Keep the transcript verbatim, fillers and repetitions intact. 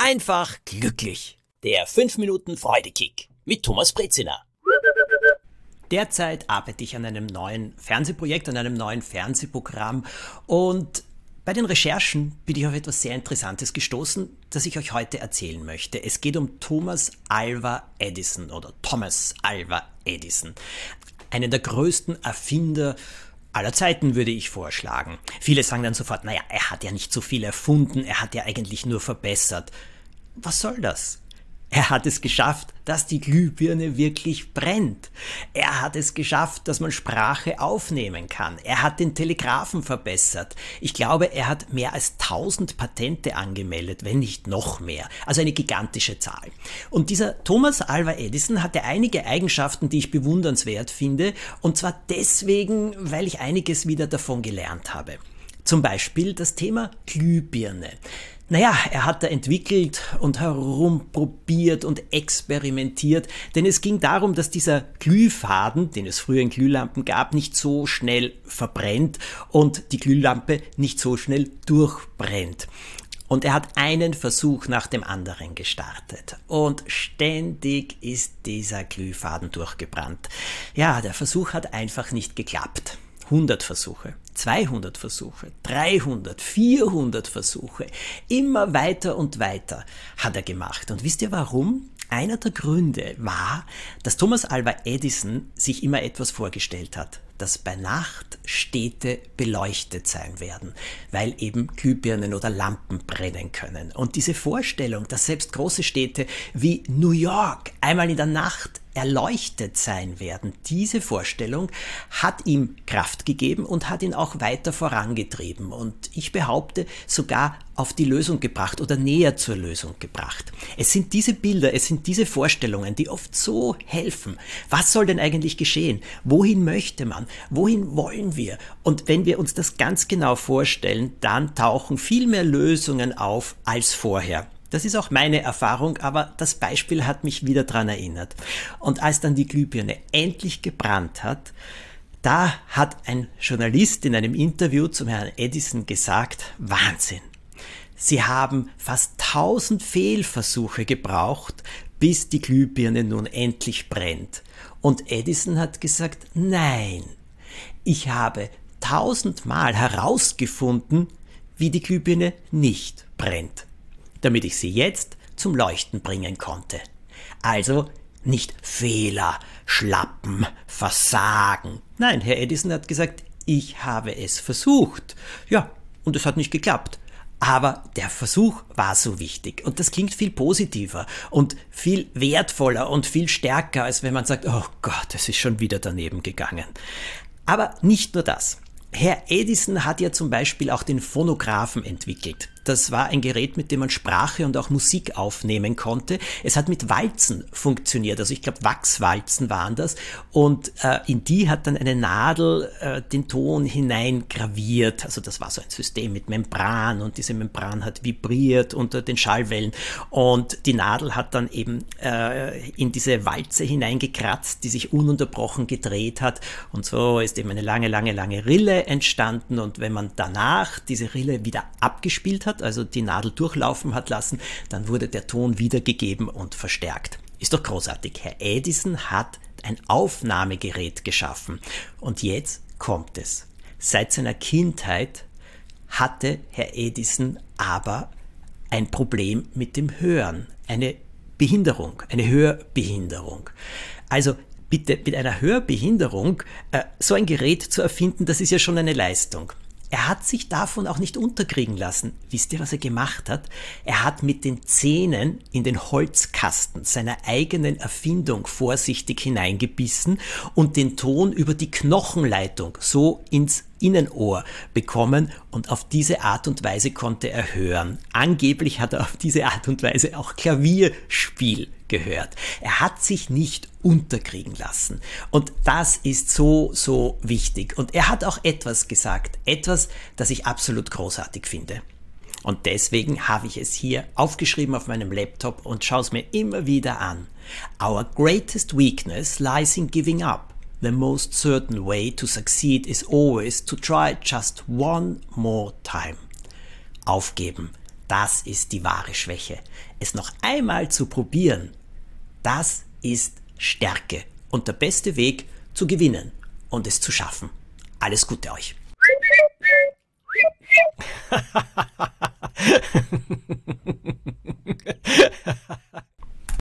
einfach glücklich. Der fünf Minuten Freudekick mit Thomas Brezina. Derzeit arbeite ich an einem neuen Fernsehprojekt, an einem neuen Fernsehprogramm und bei den Recherchen bin ich auf etwas sehr Interessantes gestoßen, das ich euch heute erzählen möchte. Es geht um Thomas Alva Edison oder Thomas Alva Edison, einen der größten Erfinder aller Zeiten, würde ich vorschlagen. Viele sagen dann sofort, naja, er hat ja nicht so viel erfunden, er hat ja eigentlich nur verbessert. Was soll das? Er hat es geschafft, dass die Glühbirne wirklich brennt. Er hat es geschafft, dass man Sprache aufnehmen kann. Er hat den Telegraphen verbessert. Ich glaube, er hat mehr als tausend Patente angemeldet, wenn nicht noch mehr. Also eine gigantische Zahl. Und dieser Thomas Alva Edison hatte einige Eigenschaften, die ich bewundernswert finde. Und zwar deswegen, weil ich einiges wieder davon gelernt habe. Zum Beispiel das Thema Glühbirne. Naja, er hat da entwickelt und herumprobiert und experimentiert, denn es ging darum, dass dieser Glühfaden, den es früher in Glühlampen gab, nicht so schnell verbrennt und die Glühlampe nicht so schnell durchbrennt. Und er hat einen Versuch nach dem anderen gestartet und ständig ist dieser Glühfaden durchgebrannt. Ja, der Versuch hat einfach nicht geklappt. hundert Versuche, zweihundert Versuche, dreihundert, vierhundert Versuche. Immer weiter und weiter hat er gemacht. Und wisst ihr warum? Einer der Gründe war, dass Thomas Alva Edison sich immer etwas vorgestellt hat, dass bei Nacht Städte beleuchtet sein werden, weil eben Glühbirnen oder Lampen brennen können. Und diese Vorstellung, dass selbst große Städte wie New York einmal in der Nacht erleuchtet sein werden, diese Vorstellung hat ihm Kraft gegeben und hat ihn auch weiter vorangetrieben und ich behaupte sogar auf die Lösung gebracht oder näher zur Lösung gebracht. Es sind diese Bilder, es sind diese Vorstellungen, die oft so helfen. Was soll denn eigentlich geschehen? Wohin möchte man? Wohin wollen wir? Und wenn wir uns das ganz genau vorstellen, dann tauchen viel mehr Lösungen auf als vorher. Das ist auch meine Erfahrung, aber das Beispiel hat mich wieder daran erinnert. Und als dann die Glühbirne endlich gebrannt hat, da hat ein Journalist in einem Interview zum Herrn Edison gesagt, Wahnsinn, Sie haben fast tausend Fehlversuche gebraucht, bis die Glühbirne nun endlich brennt. Und Edison hat gesagt, nein, ich habe tausendmal herausgefunden, wie die Glühbirne nicht brennt, damit ich sie jetzt zum Leuchten bringen konnte. Also nicht Fehler, Schlappen, Versagen. Nein, Herr Edison hat gesagt, ich habe es versucht. Ja, und es hat nicht geklappt. Aber der Versuch war so wichtig. Und das klingt viel positiver und viel wertvoller und viel stärker, als wenn man sagt, oh Gott, es ist schon wieder daneben gegangen. Aber nicht nur das. Herr Edison hat ja zum Beispiel auch den Phonographen entwickelt. Das war ein Gerät, mit dem man Sprache und auch Musik aufnehmen konnte. Es hat mit Walzen funktioniert, also ich glaube Wachswalzen waren das. Und äh, in die hat dann eine Nadel äh, den Ton hineingraviert. Also das war so ein System mit Membran und diese Membran hat vibriert unter den Schallwellen. Und die Nadel hat dann eben äh, in diese Walze hineingekratzt, die sich ununterbrochen gedreht hat. Und so ist eben eine lange, lange, lange Rille entstanden. Und wenn man danach diese Rille wieder abgespielt hat, also die Nadel durchlaufen hat lassen, dann wurde der Ton wiedergegeben und verstärkt. Ist doch großartig. Herr Edison hat ein Aufnahmegerät geschaffen. Und jetzt kommt es. Seit seiner Kindheit hatte Herr Edison aber ein Problem mit dem Hören. Eine Behinderung, eine Hörbehinderung. Also bitte, mit einer Hörbehinderung äh, so ein Gerät zu erfinden, das ist ja schon eine Leistung. Er hat sich davon auch nicht unterkriegen lassen. Wisst ihr, was er gemacht hat? Er hat mit den Zähnen in den Holzkasten seiner eigenen Erfindung vorsichtig hineingebissen und den Ton über die Knochenleitung so ins Innenohr bekommen und auf diese Art und Weise konnte er hören. Angeblich hat er auf diese Art und Weise auch Klavierspiel gehört. Er hat sich nicht unterkriegen lassen. Und das ist so, so wichtig. Und er hat auch etwas gesagt, etwas, das ich absolut großartig finde. Und deswegen habe ich es hier aufgeschrieben auf meinem Laptop und schaue es mir immer wieder an. Our greatest weakness lies in giving up. The most certain way to succeed is always to try just one more time. Aufgeben. Das ist die wahre Schwäche. Es noch einmal zu probieren, das ist Stärke und der beste Weg zu gewinnen und es zu schaffen. Alles Gute euch.